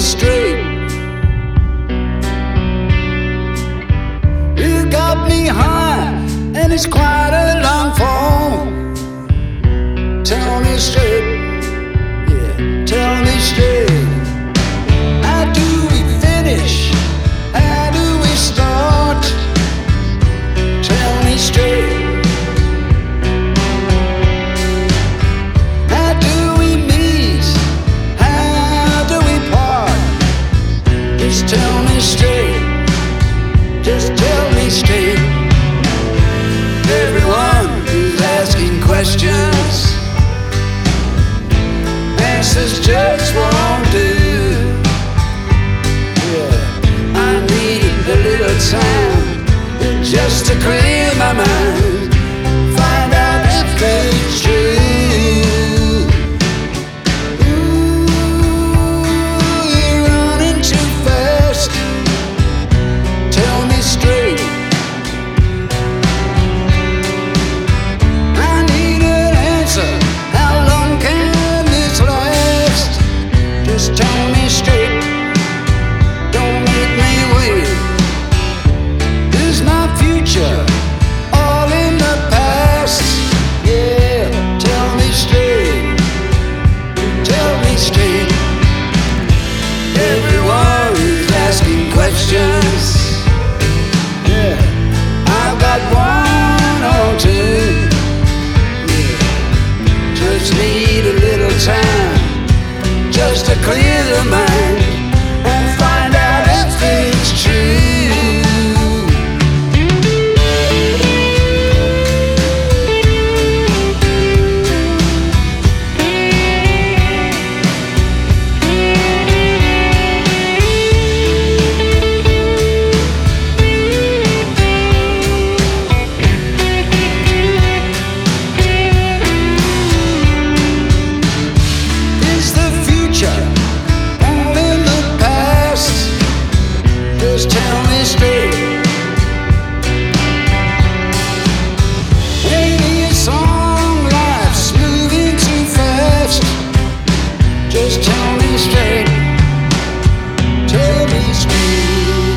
straight. You got me high, and it's quite a long fall. Tell me straight, yeah, tell me straight. How do we finish? How do we start? Tell me straight. How do we meet? How do we part? Just tell me straight. Just tell me straight. Everyone is asking questions. Answers just won't do. Yeah, I need a little time just to clear my mind, find out if it's true. Ooh, you're running too fast. Tell me straight. I need an answer. How long can this last? Just tell me straight. Don't make me wait. Is my future all in the past? Yeah, tell me straight. Tell me straight. Everyone is asking questions. Yeah, I've got one or two. Yeah, just need a little time just to clear the mind and find out if it's true. Is the future all in the past? Just tell me straight. Maybe it's on, life's moving too fast. Just tell me straight. Tell me straight.